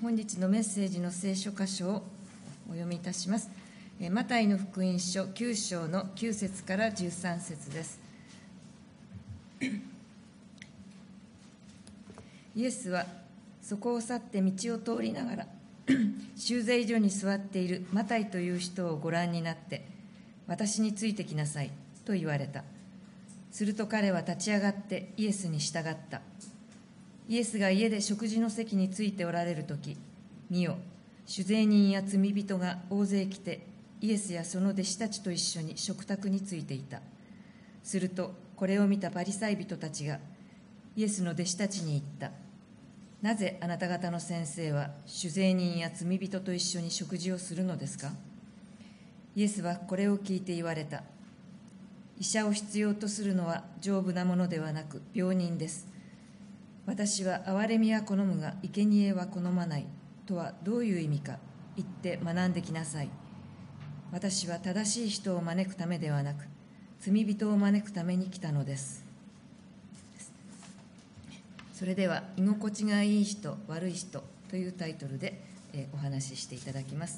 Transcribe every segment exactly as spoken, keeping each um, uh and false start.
本日のメッセージの聖書箇所をお読みいたします。マタイの福音書きゅう章のきゅう節からじゅうさん節です。イエスはそこを去って道を通りながら修税所に座っているマタイという人をご覧になって、私についてきなさいと言われた。すると彼は立ち上がってイエスに従った。イエスが家で食事の席についておられるとき、見よ、主税人や罪人が大勢来て、イエスやその弟子たちと一緒に食卓についていた。するとこれを見たパリサイ人たちがイエスの弟子たちに言った。なぜあなた方の先生は主税人や罪人と一緒に食事をするのですか？イエスはこれを聞いて言われた。医者を必要とするのは丈夫なものではなく病人です。私は憐れみは好むが生贄は好まないとはどういう意味か言って学んできなさい。私は正しい人を招くためではなく罪人を招くために来たのです。それでは居心地がいい人悪い人というタイトルでお話ししていただきます。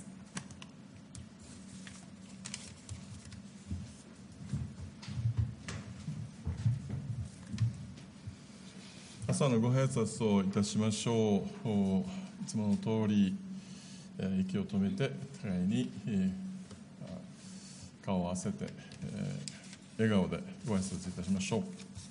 朝のご挨拶をいたしましょう。いつもの通り息を止めて互いに顔を合わせて笑顔でご挨拶いたしましょう。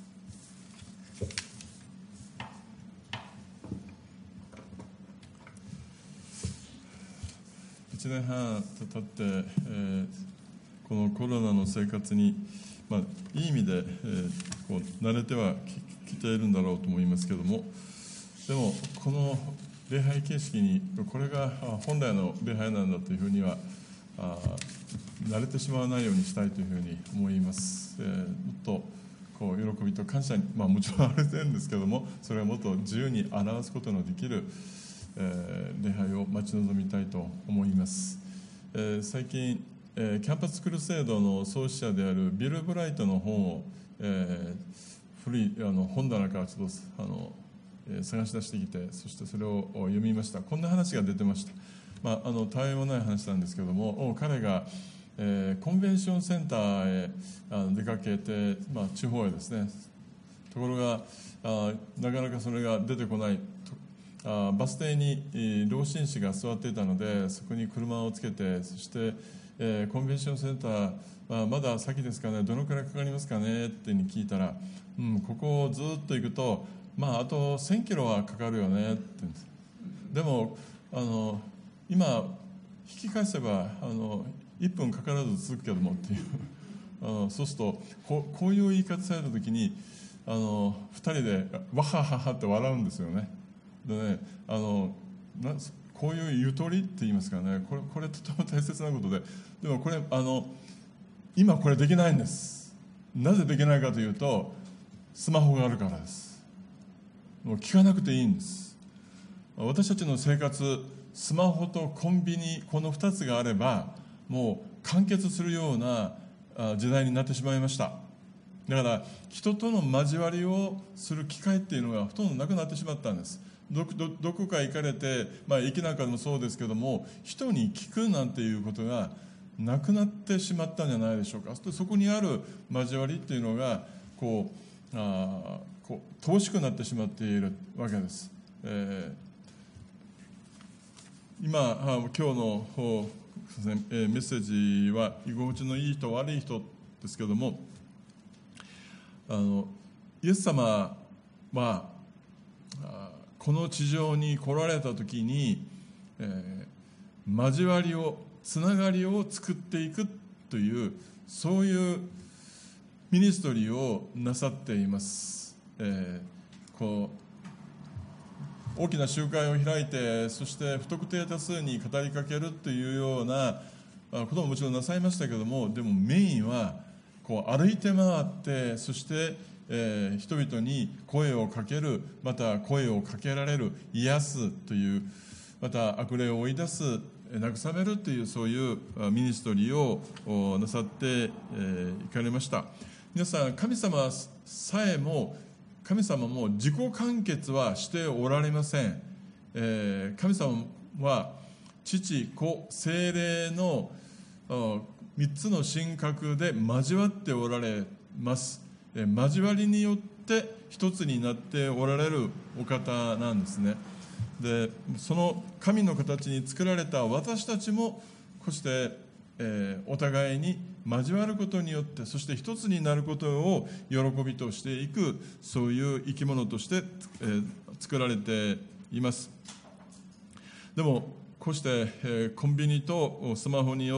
いちねんはん経って、えー、このコロナの生活に、まあ、いい意味で、えー、こう慣れてはきているんだろうと思いますけれども、でもこの礼拝形式にこれが本来の礼拝なんだというふうにはあ慣れてしまわないようにしたいというふうに思います。えー、もっとこう喜びと感謝に、まあ、もちろんあれてるんですけども、それをもっと自由に表すことのできる、えー、礼拝を待ち望みたいと思います。えー、最近、えー、キャンパスクルセイドの創始者であるビル・ブライトの本を、えー古いあの本棚からちょっとあの、えー、探し出してきて、そしてそれを読みました。こんな話が出てました。まあ、あのたわいもない話なんですけども、彼が、えー、コンベンションセンターへあの出かけて、まあ、地方へですね。ところがあなかなかそれが出てこないと、あバス停に、えー、老紳士が座っていたので、そこに車をつけて、そして、えー、コンベンションセンター、まあ、まだ先ですかね、どのくらいかかりますかねって聞いたら、うん、ここをずっと行くと、まあ、あとせんキロはかかるよねって言うんです。でもあの今引き返せばあのいっぷんかからず続くけどもっていうあのそうするとこう、こういう言い方された時にあのふたりでわはははって笑うんですよね。でね、あのなこういうゆとりって言いますかね、これ、これとても大切なことで、でもこれあの今これできないんです。なぜできないかというと、スマホがあるからです。もう聞かなくていいんです。私たちの生活、スマホとコンビニ、このふたつがあればもう完結するような時代になってしまいました。だから人との交わりをする機会っていうのがほとんどなくなってしまったんです。 ど, ど, どこか行かれて、まあ、駅なんかでもそうですけども、人に聞くなんていうことがなくなってしまったんじゃないでしょうか。そこにある交わりっていうのがこうあこう遠しくなってしまっているわけです。えー、今あ今日の、えー、メッセージは居心地のいい人悪い人ですけども、あのイエス様はこの地上に来られた時に、えー、交わりをつながりを作っていくという、そういうミニストリーをなさっています。えー、こう大きな集会を開いて、そして不特定多数に語りかけるというようなことももちろんなさいましたけども、でもメインはこう歩いて回って、そして、えー、人々に声をかける、また声をかけられる、癒すという、また悪霊を追い出す、慰めるという、そういうミニストリーをなさっていかれました。皆さん、神様さえも神様も自己完結はしておられません。 えー、神様は父、子、聖霊のみっつの神格で交わっておられます。えー、交わりによって一つになっておられるお方なんですね。で、その神の形に作られた私たちもこうして、えー、お互いに交わることによって、そして一つになることを喜びとしていく、そういう生き物として、えー、作られています。でもこうして、えー、コンビニとスマホによって、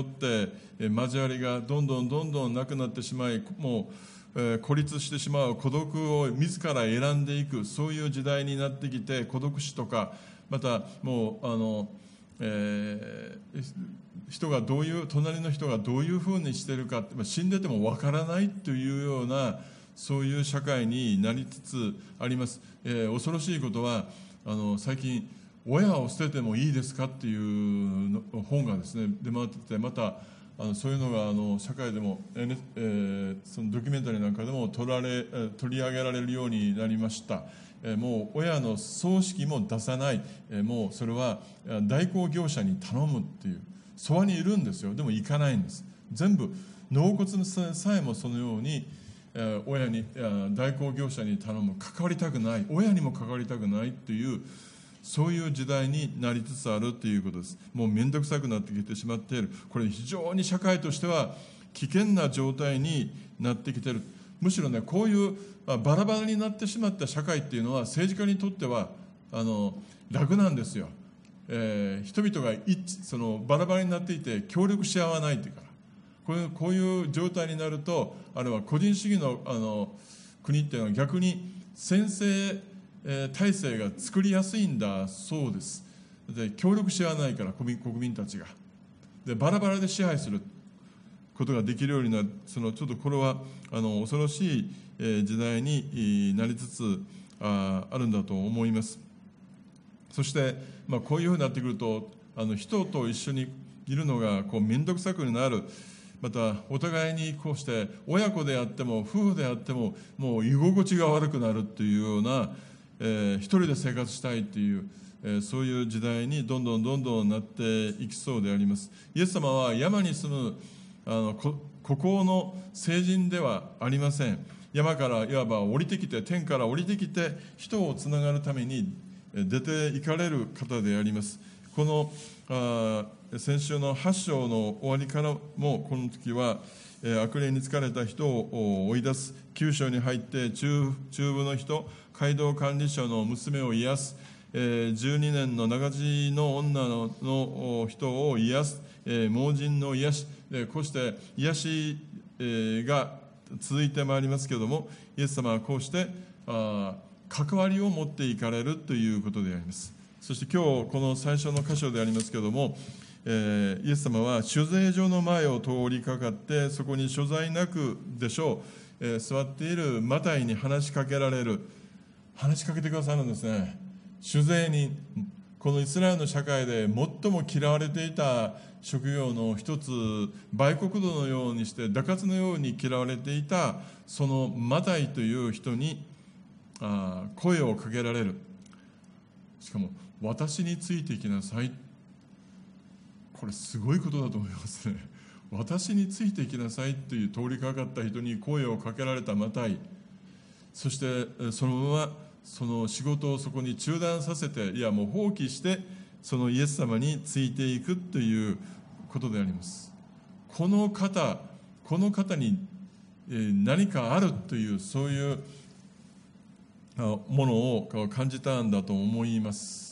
えー、交わりがどんどんどんどんなくなってしまい、もう、えー、孤立してしまう、孤独を自ら選んでいく、そういう時代になってきて、孤独死とか、またもうあの、えー、人がどういう隣の人がどういうふうにしているか、死んでてもわからないというような、そういう社会になりつつあります。えー、恐ろしいことは、あの最近親を捨ててもいいですかっていう本がですね出回ってきて、またあのそういうのがあの社会でも、えー、そのドキュメンタリーなんかでも取られ取り上げられるようになりました。えー、もう親の葬式も出さない、えー、もうそれは代行業者に頼むっていう、そばにいるんですよ。でも行かないんです。全部納骨さえもそのように、えー、親に代行業者に頼む、関わりたくない、親にも関わりたくないという、そういう時代になりつつあるということです。もう面倒くさくなってきてしまっている。これ非常に社会としては危険な状態になってきている。むしろね、こういうバラバラになってしまった社会っていうのは政治家にとってはあの楽なんですよ。えー、人々が一そのバラバラになっていて協力し合わないというから、こういう、こういう状態になると、あるいは個人主義の、あの国っていうのは逆に専制体制が作りやすいんだそうです。で、協力し合わないから国民、国民たちがでバラバラで支配することができるようになる。そのちょっとこれはあの恐ろしい時代になりつつあるんだと思います。そして、まあ、こういうふうになってくると、あの人と一緒にいるのがこう面倒くさくなる。またお互いにこうして親子であっても夫婦であってももう居心地が悪くなるというような、えー、一人で生活したいという、えー、そういう時代にどんどんどんどんなっていきそうであります。イエス様は山に住むあの孤高の聖人ではありません。山からいわば降りてきて、天から降りてきて人をつながるために出て行かれる方であります。このあ先週のはち章の終わりからも、この時は、えー、悪霊に疲れた人を追い出す。きゅう章に入って中、中部の人、街道管理者の娘を癒す。えー、じゅうにねんの長地の女 の, の人を癒す。えー、盲人の癒し、えー、こうして癒し、えー、が続いてまいりますけれども、イエス様はこうしてあ関わりを持っていかれるということであります。そして今日この最初の箇所でありますけれども、えー、イエス様は酒税所の前を通りかかって、そこに所在なくでしょう、えー、座っているマタイに話しかけられる話しかけてくださるんですね。酒税人、このイスラエルの社会で最も嫌われていた職業の一つ、売国奴のようにして蛇活のように嫌われていたそのマタイという人にあ声をかけられる。しかも私についてきなさい。これすごいことだと思いますね。私についてきなさいという通りかかった人に声をかけられたマタイ、そしてそのままその仕事をそこに中断させて、いやもう放棄してそのイエス様についていくということであります。この方この方に何かあるという、そういうものを感じたんだと思います。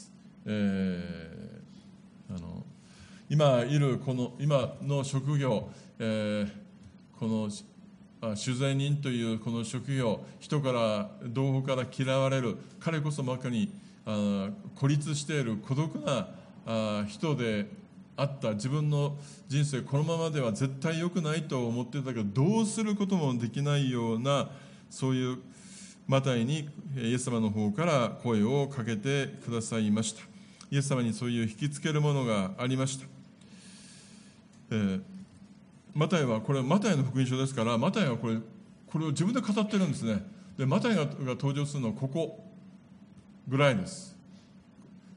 えー、あの今いるこの今の職業、えー、この酒税人というこの職業、人から同胞から嫌われる、彼こそまさにあ孤立している孤独なあ人であった。自分の人生このままでは絶対良くないと思っていたけど、どうすることもできないような、そういうマタイにイエス様の方から声をかけてくださいました。イエス様にそういう引きつけるものがありました。えー、マタイはこれマタイの福音書ですから、マタイはこれこれを自分で語ってるんですね。でマタイが登場するのはここぐらいです。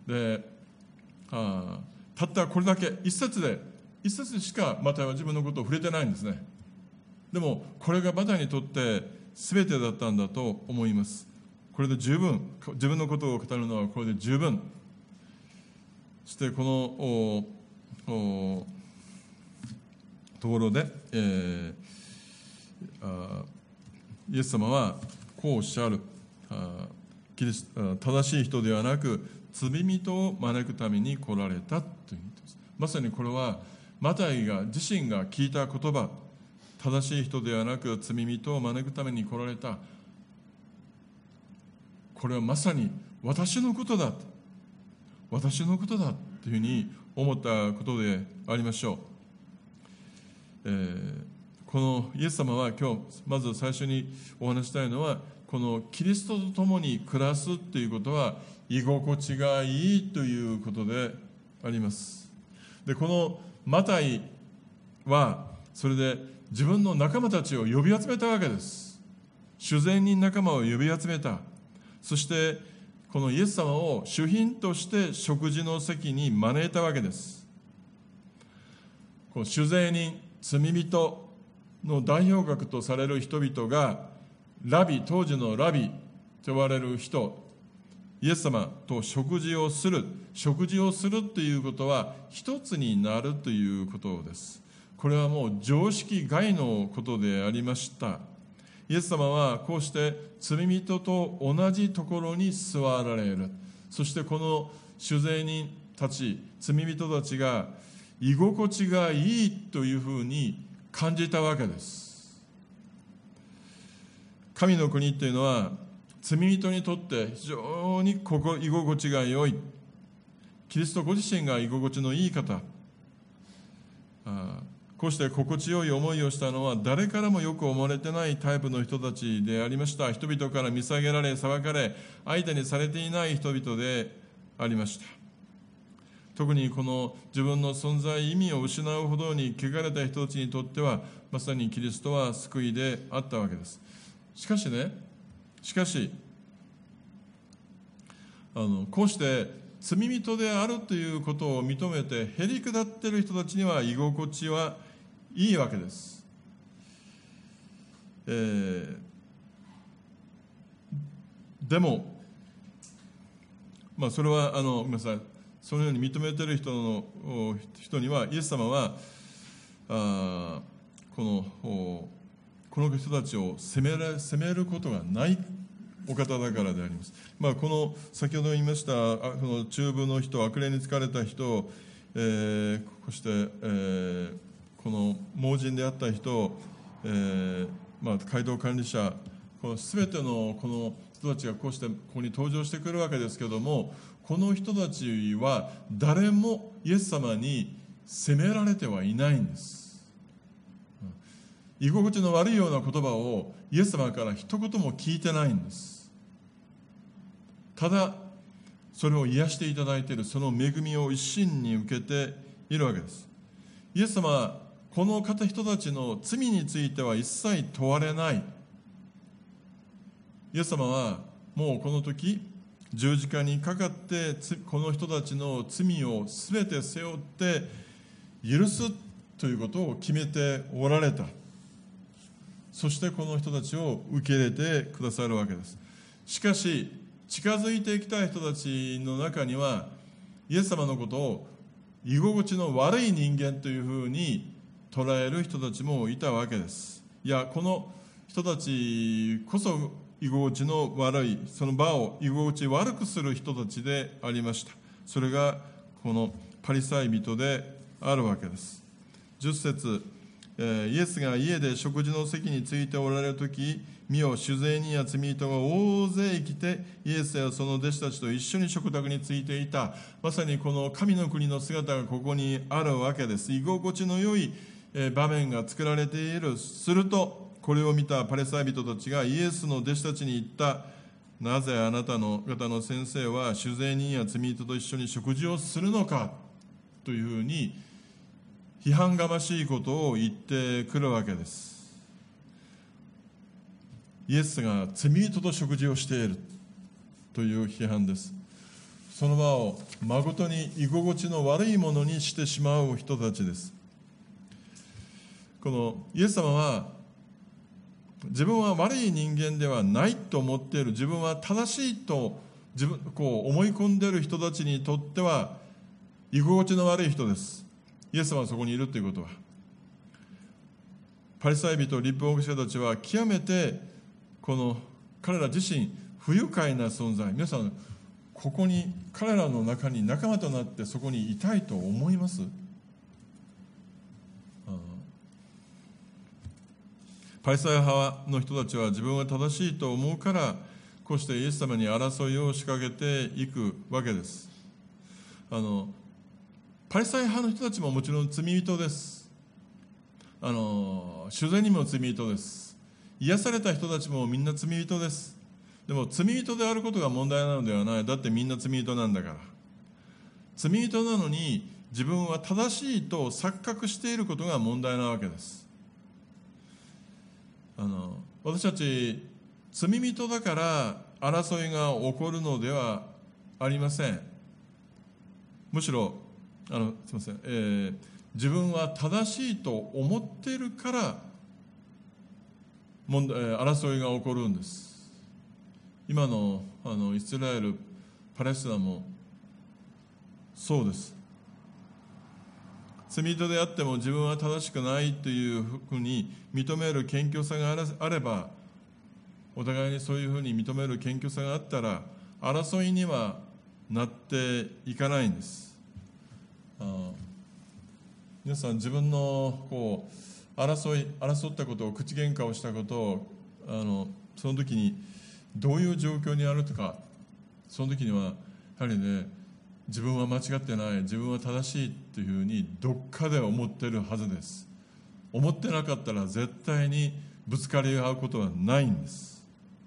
であたったこれだけ一節で一節しかマタイは自分のことを触れてないんですね。でもこれがマタイにとって全てだったんだと思います。これで十分、自分のことを語るのはこれで十分。そしてこのおおところで、えー、あイエス様はこうおっしゃる。あキリス正しい人ではなく罪人を招くために来られたということです。まさにこれはマタイが自身が聞いた言葉、正しい人ではなく罪人を招くために来られた、これはまさに私のことだ、私のことだというふうに思ったことでありましょう。えー、このイエス様は今日まず最初にお話したいのは、このキリストと共に暮らすということは居心地がいいということであります。でこのマタイはそれで自分の仲間たちを呼び集めたわけです。主税人仲間を呼び集めた。そしてこのイエス様を主賓として食事の席に招いたわけです。この主税人、罪人の代表格とされる人々がラビ、当時のラビと呼ばれる人、イエス様と食事をする、食事をするということは一つになるということです。これはもう常識外のことでありました。イエス様はこうして罪人と同じところに座られる。そしてこの主税人たち、罪人たちが居心地がいいというふうに感じたわけです。神の国というのは罪人にとって非常に居心地が良い。キリストご自身が居心地のいい方。あこうして心地よい思いをしたのは誰からもよく思われてないタイプの人たちでありました。人々から見下げられ裁かれ相手にされていない人々でありました。特にこの自分の存在意味を失うほどに汚れた人たちにとってはまさにキリストは救いであったわけです。しかしね、しかしあのこうして罪人であるということを認めてへりくだっている人たちには居心地はいいわけです。えー、でも、まあ、それはあのごめんなさい、そのように認めている人の人にはイエス様はあこのこの人たちを責めら、責めることがないお方だからであります。まあ、この先ほど言いましたこの中部の人、悪霊に疲れた人、えー、こうして、えー、この盲人であった人、えーまあ、街道管理者、この全てのこの人たちがこうしてここに登場してくるわけですけども、この人たちは誰もイエス様に責められてはいないんです。居心地の悪いような言葉をイエス様から一言も聞いてないんです。ただそれを癒していただいているその恵みを一身に受けているわけです。イエス様はこの方人たちの罪については一切問われない。イエス様はもうこの時十字架にかかってこの人たちの罪を全て背負って許すということを決めておられた。そしてこの人たちを受け入れてくださるわけです。しかし近づいてきた人たちの中にはイエス様のことを居心地の悪い人間というふうに捉える人たちもいたわけです。いや、この人たちこそ居心地の悪い、その場を居心地悪くする人たちでありました。それがこのパリサイ人であるわけです。じゅっ節、イエスが家で食事の席についておられるとき、見よ、主税人や罪人が大勢来てイエスやその弟子たちと一緒に食卓についていた。まさにこの神の国の姿がここにあるわけです。居心地の良い場面が作られている。するとこれを見たパリサイ人たちがイエスの弟子たちに言った。なぜあなたの方の先生は主税人や罪人と一緒に食事をするのか、というふうに批判がましいことを言ってくるわけです。イエスが罪人と食事をしているという批判です。 その場を誠に居心地の悪いものにしてしまう人たちです。このイエス様は自分は悪い人間ではないと思っている、自分は正しいと自分こう思い込んでいる人たちにとっては居心地の悪い人です。イエス様はそこにいるということは、パリサイ人、律法学者たちは極めてこの彼ら自身不愉快な存在。皆さん、ここに彼らの中に仲間となってそこにいたいと思います？パリサイ派の人たちは自分は正しいと思うからこうしてイエス様に争いを仕掛けていくわけです。あのパリサイ派の人たちももちろん罪人です。あの主税にも罪人です。癒された人たちもみんな罪人です。でも罪人であることが問題なのではない。だってみんな罪人なんだから。罪人なのに自分は正しいと錯覚していることが問題なわけです。あの私たち罪人だから争いが起こるのではありません。むしろあのすみません、えー、自分は正しいと思っているから問題争いが起こるんです。今の、あのイスラエル、パレスチナもそうです。罪人であっても自分は正しくないというふうに認める謙虚さがあれば、お互いにそういうふうに認める謙虚さがあったら争いにはなっていかないんです。あ皆さん、自分のこう争い争ったことを、口喧嘩をしたことを、あのその時にどういう状況にあるとか、その時にはやはりね、自分は間違ってない、自分は正しいというふうにどっかで思っているはずです。思ってなかったら絶対にぶつかり合うことはないんです。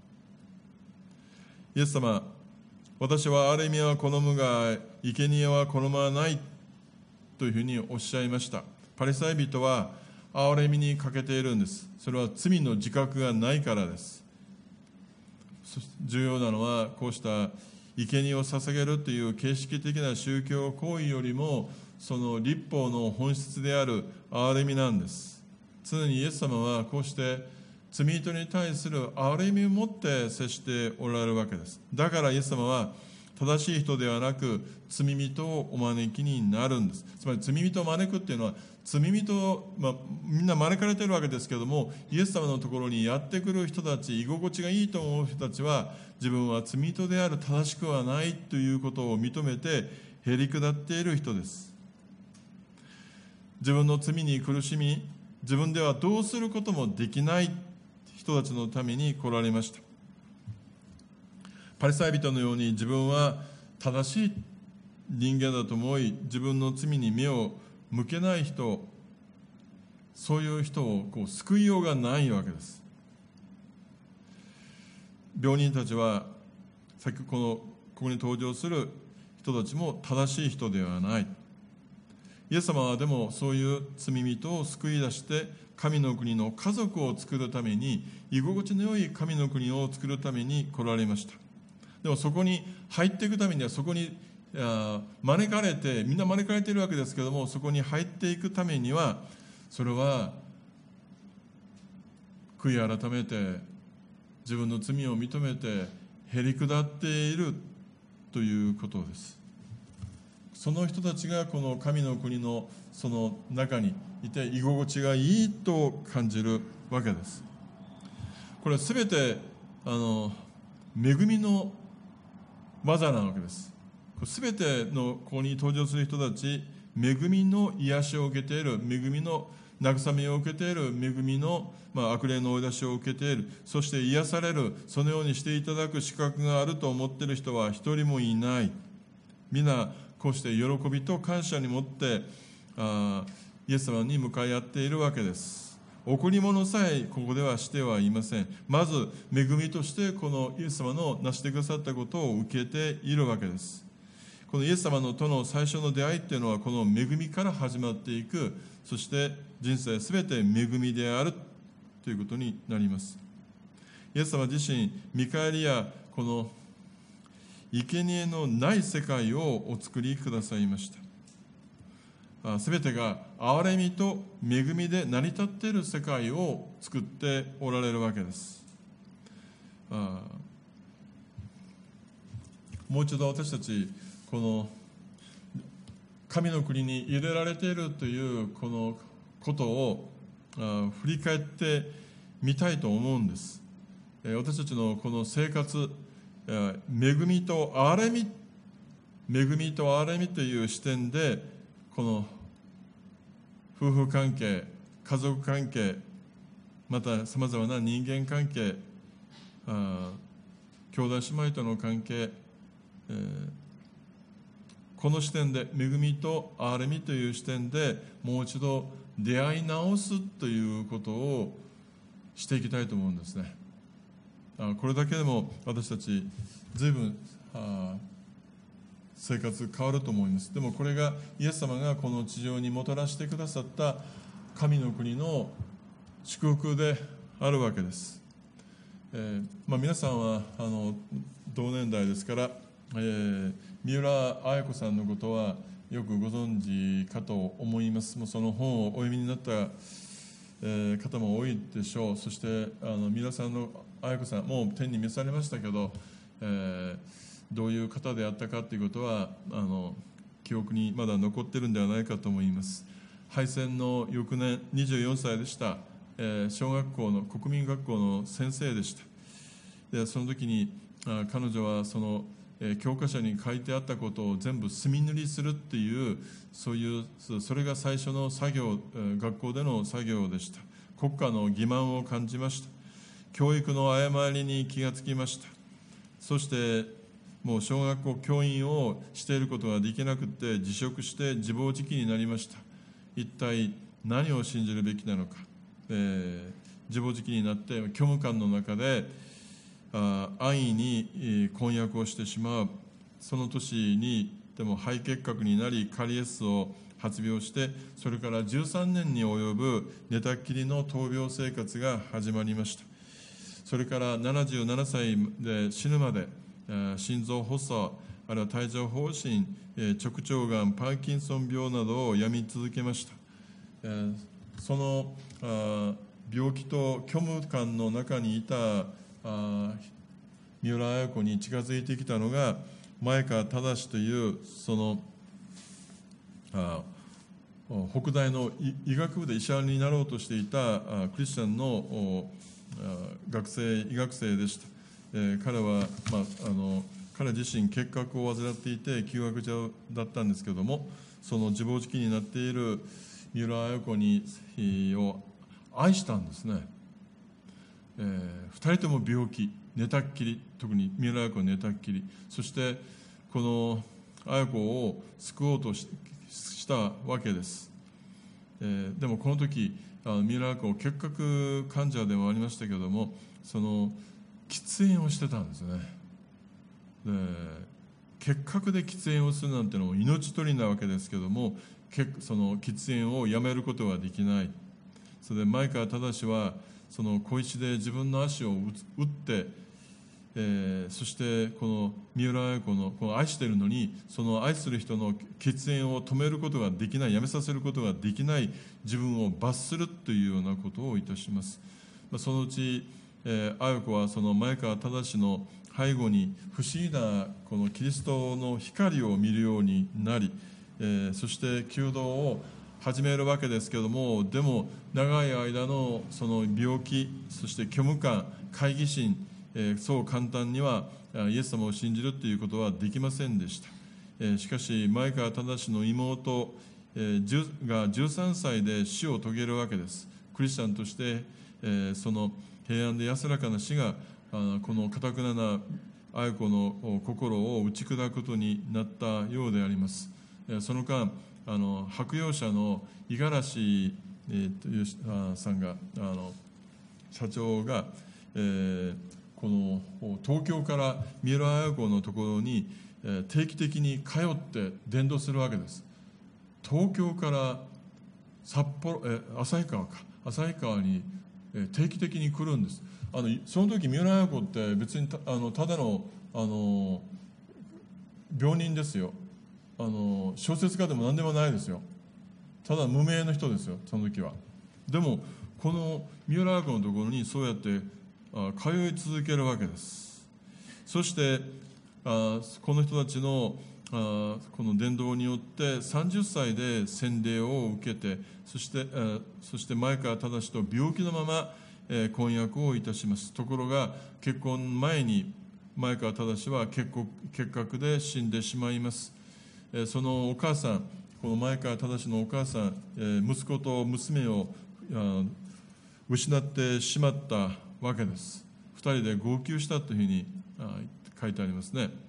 イエス様、私は荒れは好むが生贄は好まないというふうにおっしゃいました。パリサイ人は憐れみに欠けているんです。それは罪の自覚がないからです。重要なのは、こうした生贄を捧げるという形式的な宗教行為よりも、その律法の本質である憐れみなんです。常にイエス様はこうして罪人に対する憐れみを持って接しておられるわけです。だからイエス様は正しい人ではなく罪人をお招きになるんです。つまり罪人を招くっていうのは、罪人、まあ、みんな招かれているわけですけども、イエス様のところにやってくる人たち、居心地がいいと思う人たちは、自分は罪人である、正しくはないということを認めてへりくだっている人です。自分の罪に苦しみ、自分ではどうすることもできない人たちのために来られました。パリサイ人のように自分は正しい人間だと思い、自分の罪に目を向けない人、そういう人をこう救いようがないわけです。病人たちは、さっきこのここに登場する人たちも正しい人ではない。イエス様はでもそういう罪人を救い出して神の国の家族を作るために、居心地の良い神の国を作るために来られました。でもそこに入っていくためには、そこに招かれて、みんな招かれているわけですけども、そこに入っていくためには、それは悔い改めて自分の罪を認めてへりくだっているということです。その人たちがこの神の国のその中にいて居心地がいいと感じるわけです。これは全てあの恵みの技なわけです。全てのここに登場する人たち、恵みの癒しを受けている、恵みの慰めを受けている、恵みの、まあ、悪霊の追い出しを受けている、そして癒される、そのようにしていただく資格があると思っている人は一人もいない。みんなこうして喜びと感謝に持ってあイエス様に向かい合っているわけです。贈り物さえここではしてはいません。まず恵みとしてこのイエス様の成してくださったことを受けているわけです。このイエス様のとの最初の出会いっていうのは、この恵みから始まっていく、そして人生すべて恵みであるということになります。イエス様自身、見返りやこの生贄のない世界をお作りくださいました。すべてが憐れみと恵みで成り立っている世界を作っておられるわけです。あもう一度私たちこの神の国に入れられているというこのことをあ振り返ってみたいと思うんです。私たちのこの生活、恵みと憐れみ、恵みと憐れみという視点でこの夫婦関係、家族関係、またさまざまな人間関係、あ兄弟姉妹との関係、えー、この視点で恵みと憐れみという視点でもう一度出会い直すということをしていきたいと思うんですね。あこれだけでも私たち随分あ生活変わると思います。でもこれがイエス様がこの地上にもたらしてくださった神の国の祝福であるわけです。えーまあ、皆さんはあの同年代ですから、えー、三浦綾子さんのことはよくご存知かと思います。もうその本をお読みになった、えー、方も多いでしょう。そしてあの三浦さんの綾子さんもう天に召されましたけど、えー、どういう方であったかということはあの記憶にまだ残っているんではないかと思います。敗戦の翌年にじゅうよんさいでした。えー、小学校の国民学校の先生でした。でその時にあ彼女はその、えー、教科書に書いてあったことを全部墨塗りするっていうそういうそれが最初の作業、えー、学校での作業でした。国家の欺瞞を感じました。教育の誤りに気がつきました。そしてもう小学校教員をしていることができなくて辞職して自暴自棄になりました。一体何を信じるべきなのか、えー、自暴自棄になって虚無感の中であ安易に婚約をしてしまう。その年にでも肺結核になりカリエスを発病して、それからじゅうさんねんに及ぶ寝たっきりの闘病生活が始まりました。それからななじゅうななさいで死ぬまで心臓発作、あるいは帯状疱疹、直腸がん、パーキンソン病などを病み続けました。その病気と虚無感の中にいた三浦綾子に近づいてきたのが前川正というそのあ北大の医学部で医者になろうとしていたクリスチャンの学生医学生でした。えー、彼は、まあ、あの彼自身結核を患っていて休学者だったんですけども、その自暴自棄になっている三浦綾子にを愛したんですね。えー、ふたりとも病気、寝たっきり、特に三浦綾子は寝たっきり、そしてこの綾子を救おうと し, したわけです。えー、でもこの時あの三浦綾子結核患者でもありましたけども、その喫煙をしてたんですね。で結核で喫煙をするなんてのも命取りなわけですけども、その喫煙をやめることはできない。それで前川正はその小石で自分の足を打って、えー、そしてこの三浦綾子のこの愛しているのに、その愛する人の喫煙を止めることができない、やめさせることができない自分を罰するというようなことをいたします。まあ、そのうちえー、綾子はその前川正の背後に不思議なこのキリストの光を見るようになり、えー、そして弓道を始めるわけですけれども、でも長い間のその病気、そして虚無感、懐疑心、えー、そう簡単にはイエス様を信じるということはできませんでした。えー、しかし前川正の妹、えー、がじゅうさんさいで死を遂げるわけです。クリスチャンとして、えー、その平安で安らかな死がこの堅くなな綾子の心を打ち砕くことになったようであります。その間あの白洋社の五十嵐、えー、というさんがあの社長が、えー、この東京から三浦綾子のところに、えー、定期的に通って伝道するわけです。東京から札幌、えー、旭川か旭川に定期的に来るんです。あのその時三浦綾子って別に た, あのただのあの病人ですよ。あの小説家でも何でもないですよ。ただ無名の人ですよ、その時は。でもこの三浦綾子のところにそうやってあ通い続けるわけです。そしてあこの人たちのあこの伝道によってさんじゅっさいで洗礼を受けて、そしてあそして前川正と病気のまま、えー、婚約をいたします。ところが結婚前に前川正は結婚結核で死んでしまいます。えー、そのお母さん、この前川正のお母さん、えー、息子と娘をあ失ってしまったわけです。ふたりで号泣したというふうにあ書いてありますね。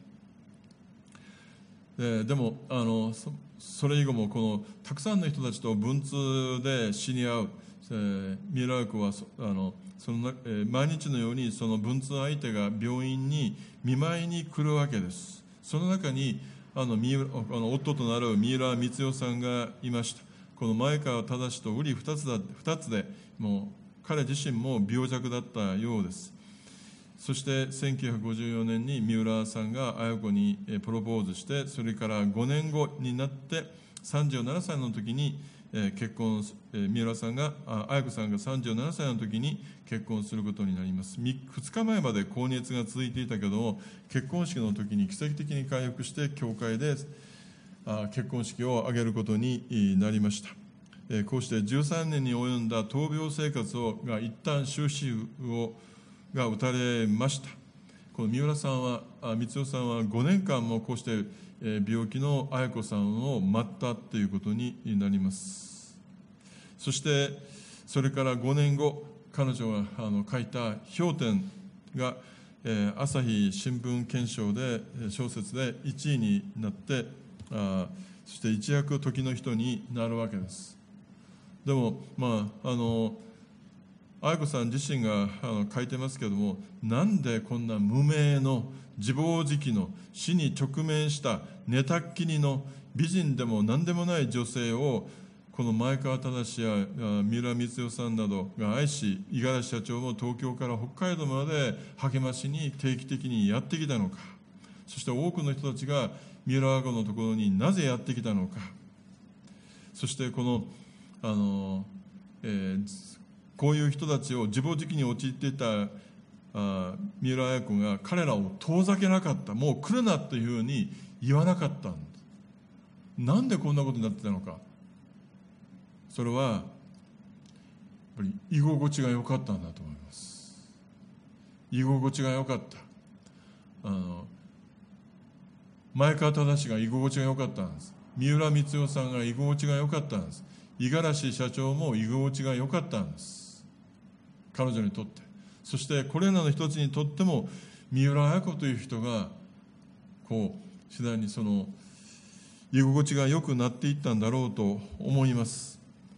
で, でもあの そ, それ以後もこのたくさんの人たちと文通で知り合う、えー、三浦綾子はそあのその、えー、毎日のようにその文通相手が病院に見舞いに来るわけです。その中にあの三浦あの夫となる三浦光代さんがいました。この前川正と瓜二つだ二つでもう彼自身も病弱だったようです。そしてせんきゅうひゃくごじゅうよねんに三浦さんが綾子にプロポーズして、それからごねんごになってさんじゅうななさいの時に結婚、三浦さんが綾子さんがさんじゅうななさいの時に結婚することになります。ふつかまえまで高熱が続いていたけども、結婚式の時に奇跡的に回復して教会で結婚式を挙げることになりました。こうしてじゅうさんねんに及んだ闘病生活をが一旦終止符をが打たれました。この三浦さんは光代さんはごねんかんもこうして病気の綾子さんを待ったということになります。そしてそれからごねんご、彼女があの書いた氷点が朝日新聞憲章で小説でいちいになって、あそして一躍時の人になるわけです。でもまああの綾子さん自身があの書いてますけれども、なんでこんな無名の自暴自棄の死に直面した寝たっきりの美人でも何でもない女性をこの前川正や三浦光代さんなどが愛し、五十嵐社長も東京から北海道まで励ましに定期的にやってきたのか、そして多くの人たちが三浦綾子のところになぜやってきたのか、そしてこのあの、えーこういう人たちを自暴自棄に陥っていたあ三浦綾子が彼らを遠ざけなかった。もう来るなというふうに言わなかったんです。なんでこんなことになってたのか。それはやっぱり居心地が良かったんだと思います。居心地が良かった。あの前川正が居心地が良かったんです。三浦光代さんが居心地が良かったんです。五十嵐社長も居心地が良かったんです。彼女にとって。そしてこれらの人たちにとっても三浦綾子という人がこう次第にその居心地が良くなっていったんだろうと思います。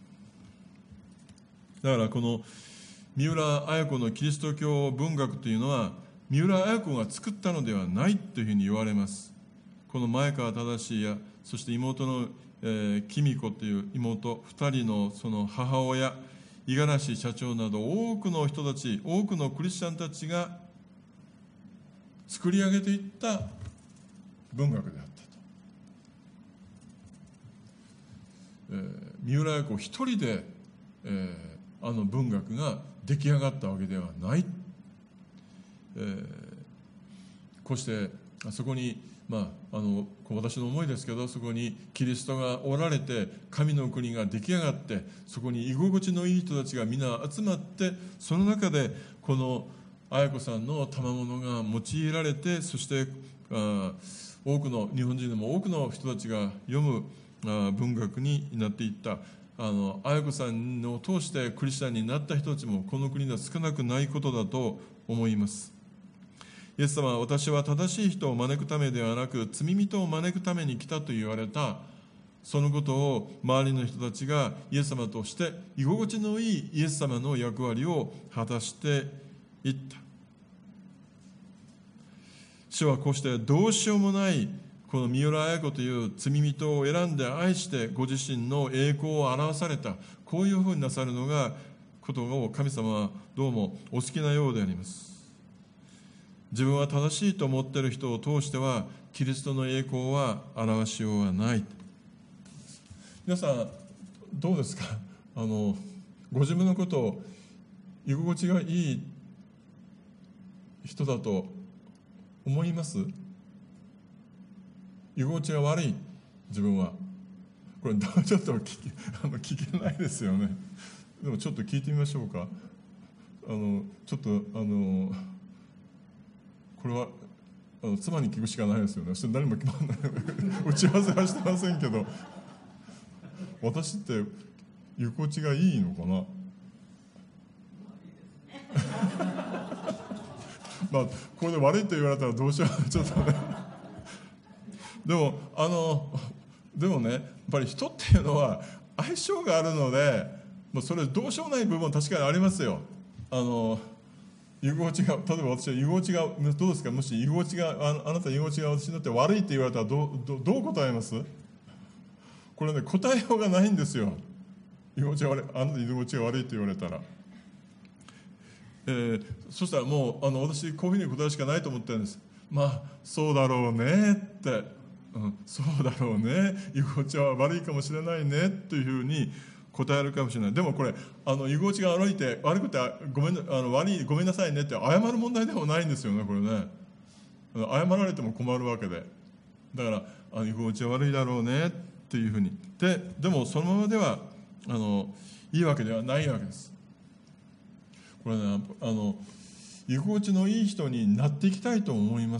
だからこの三浦綾子のキリスト教文学というのは三浦綾子が作ったのではないというふうに言われます。この前川正やそして妹の紀美子という妹二人のその母親五十嵐社長など多くの人たち、多くのクリスチャンたちが作り上げていった文学であったと。えー、三浦綾子一人で、えー、あの文学が出来上がったわけではない。えー、こうしてあそこにまあ、あの私の思いですけど、そこにキリストがおられて神の国が出来上がって、そこに居心地のいい人たちがみんな集まって、その中でこの綾子さんの賜物が用いられて、そしてあ多くの日本人でも多くの人たちが読むあ文学になっていった。あの綾子さんを通してクリスチャンになった人たちもこの国では少なくないことだと思います。イエス様は私は正しい人を招くためではなく罪人を招くために来たと言われた。そのことを周りの人たちがイエス様として居心地のいいイエス様の役割を果たしていった。主はこうしてどうしようもないこの三浦綾子という罪人を選んで愛してご自身の栄光を表された。こういうふうになさるのがことを神様はどうもお好きなようであります。 自分は正しいと思っている人を通してはキリストの栄光は表しようがない。皆さんどうですか？あのご自分のことを居心地がいい人だと思います？居心地が悪い自分は、これちょっと聞き、あの聞けないですよね。でもちょっと聞いてみましょうか。あのちょっとあのこれはあの妻に聞くしかないですよね。それ何も決まらない打ち合わせはしてませんけど、私って居心地がいいのかなまあこれで悪いと言われたらどうしようちょっとねでもあのでもね、やっぱり人っていうのは相性があるので、もうそれどうしようもない部分は確かにありますよ。あの居心地が、例えば私は居心地がどうですか？もし居心地が あ, あなた居心地が私にとって悪いって言われたらどう、ど, どう答えます？これね、答えようがないんですよ。居心地が悪い、あなた居心地が悪いって言われたら、えー、そしたらもうあの私こういうふうに答えるしかないと思ってるんです。まあそうだろうねって、うん、そうだろうね、居心地は悪いかもしれないねというふうに答えるかもしれない。でもこれあの居心地が悪いって悪くてごめん、あの悪いごめんなさいねって謝る問題でもないんですよね。これね、謝られても困るわけで、だからあの居心地は悪いだろうねっていうふうにで、でもそのままではあのいいわけではないわけです。これね、あの居心地のいい人になっていきたいと思います。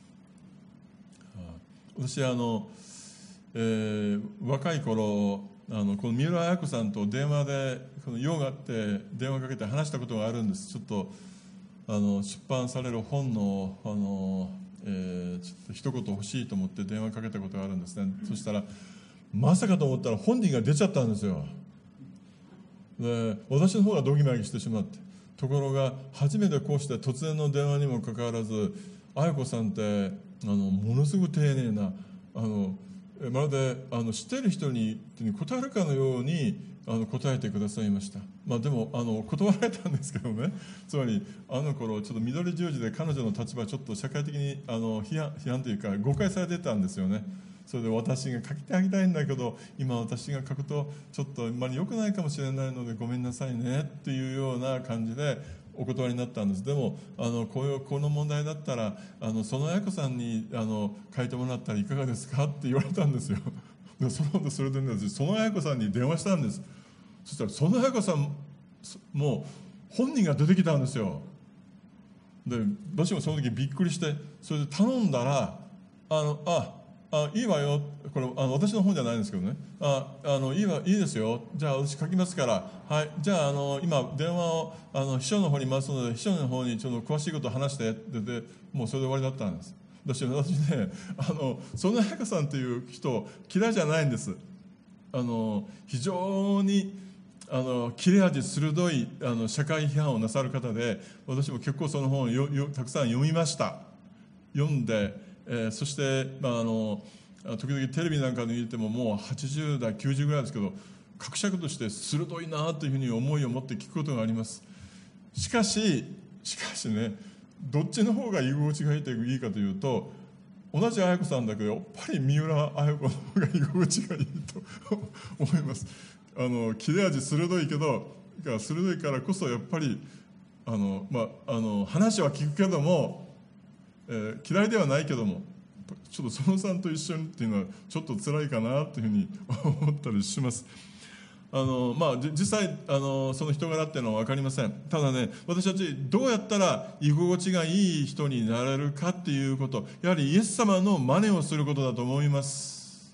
私はあの、えー、若い頃あのこの三浦綾子さんと電話でこの用があって電話かけて話したことがあるんです。ちょっとあの出版される本の、あの、えー、ちょっと一言欲しいと思って電話かけたことがあるんですね。うん、そしたらまさかと思ったら本人が出ちゃったんですよ。で私の方がドギマギしてしまって、ところが初めてこうして突然の電話にもかかわらず、綾子さんってあのものすごく丁寧な、あのまるであの知っている人に答えるかのようにあの答えてくださいました。まあ、でもあの断られたんですけどね。つまりあの頃ちょっと緑十字で彼女の立場ちょっと社会的にあの批判、批判というか誤解されてたんですよね。それで私が書きてあげたいんだけど今私が書くとちょっとあまり良くないかもしれないのでごめんなさいねっていうような感じでお断りになったんです。でもあのこういうこの問題だったらあの園綾子さんにあの書いてもらったらいかがですかって言われたんですよ。でそのそれでね、園綾子さんに電話したんです。そしたら園綾子さんもう本人が出てきたんですよ。で私もその時びっくりして、それで頼んだらあのああいいわよ、これあの私の本じゃないんですけどね、ああのいいわいいですよ、じゃあ私書きますから、はい、じゃあ、あの今電話をあの秘書の方に回すので秘書の方にちょっと詳しいことを話してってでもうそれで終わりだったんです。私私ね、あの園綾子さんという人嫌いじゃないんです。あの非常にあの切れ味鋭いあの社会批判をなさる方で、私も結構その本をよよたくさん読みました。読んでえー、そして、まあ、あの時々テレビなんかで見てももうはちじゅうだいきゅうじゅうぐらいですけど、格尺として鋭いなというふうに思いを持って聞くことがあります。しかししかしね、どっちの方が居心地がいいかというと、同じ綾子さんだけどやっぱり三浦綾子の方が居心地がいいと思います。あの切れ味鋭いけど鋭いからこそやっぱりあの、まあ、あの話は聞くけども、えー、嫌いではないけどもちょっと園さんと一緒にっていうのはちょっと辛いかなというふうに思ったりします。あの、まあ、実際あのその人柄っていうのは分かりません。ただね、私たちどうやったら居心地がいい人になれるかっていうこと、やはりイエス様の真似をすることだと思います。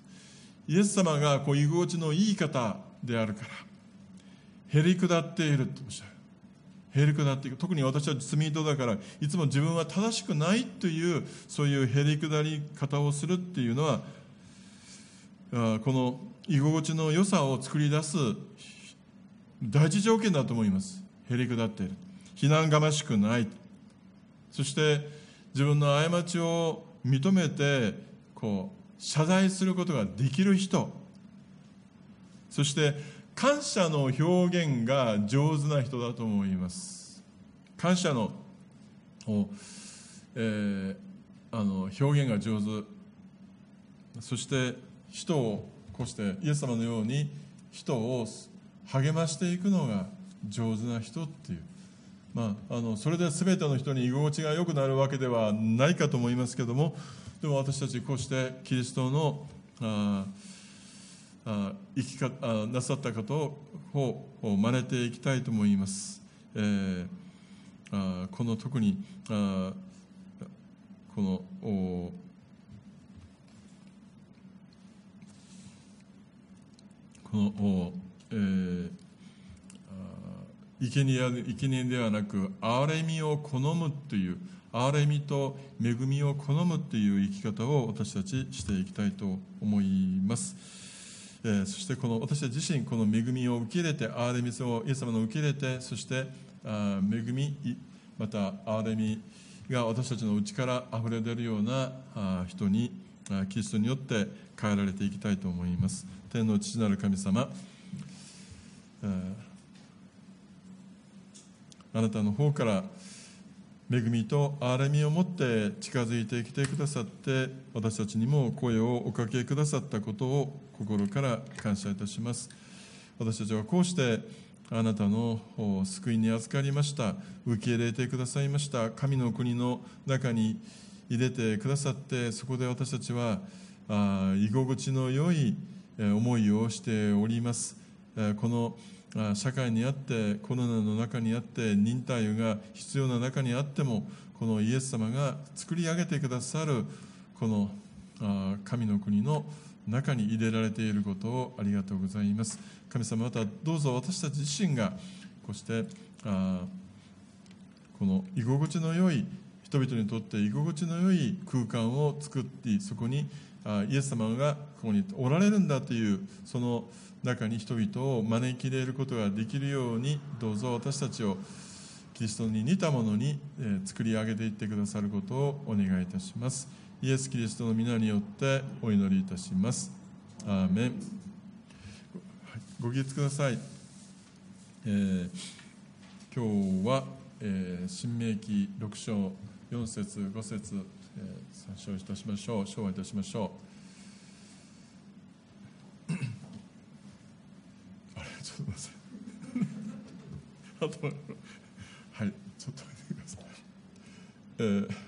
イエス様がこう居心地のいい方であるからへりくだっているとおっしゃる。へりくだっていく。特に私は罪人だからいつも自分は正しくないというそういうへりくだり方をするっていうのは、この居心地の良さを作り出す大事条件だと思います。へりくだっている、非難がましくない、そして自分の過ちを認めてこう謝罪することができる人、そして感謝の表現が上手な人だと思います。感謝のえー、あの表現が上手、そして人をこうしてイエス様のように人を励ましていくのが上手な人っていう、まあ、あのそれで全ての人に居心地が良くなるわけではないかと思いますけども、でも私たちこうしてキリストのああ生きかあなさったことを真似ていきたいと思います。えー、あこの特にあこのおこのお、えー、生贄ではなく憐れみを好むという、憐れみと恵みを好むという生き方を私たちしていきたいと思います。えー、そしてこの私たち自身この恵みを受け入れて、憐れみをイエス様の受け入れて、そしてあ恵みまた憐れみが私たちの内からあふれ出るようなあ人にあキリストによって変えられていきたいと思います。天の父なる神様、あなたの方から恵みと憐れみを持って近づいてきてくださって、私たちにも声をおかけくださったことを心から感謝いたします。私たちはこうしてあなたの救いに預かりました。受け入れてくださいました。神の国の中に入れてくださって、そこで私たちは居心地の良い思いをしております。この社会にあって、コロナの中にあって、忍耐が必要な中にあっても、このイエス様が作り上げてくださるこの神の国の中に入れられていることをありがとうございます。神様、またどうぞ私たち自身がこうしてあこの居心地の良い、人々にとって居心地の良い空間を作って、そこにイエス様がここにおられるんだという、その中に人々を招き入れることができるように、どうぞ私たちをキリストに似たものに作り上げていってくださることをお願いいたします。イエス・キリストの皆によってお祈りいたします。アーメン。ご起立ください。えー、今日は、えー、新明記ろく章よん節ご節、えー、参照いたしましょう。唱和いたしましょう。あれ、ちょっと待ってください。あとはい、ちょっと待ってください。えー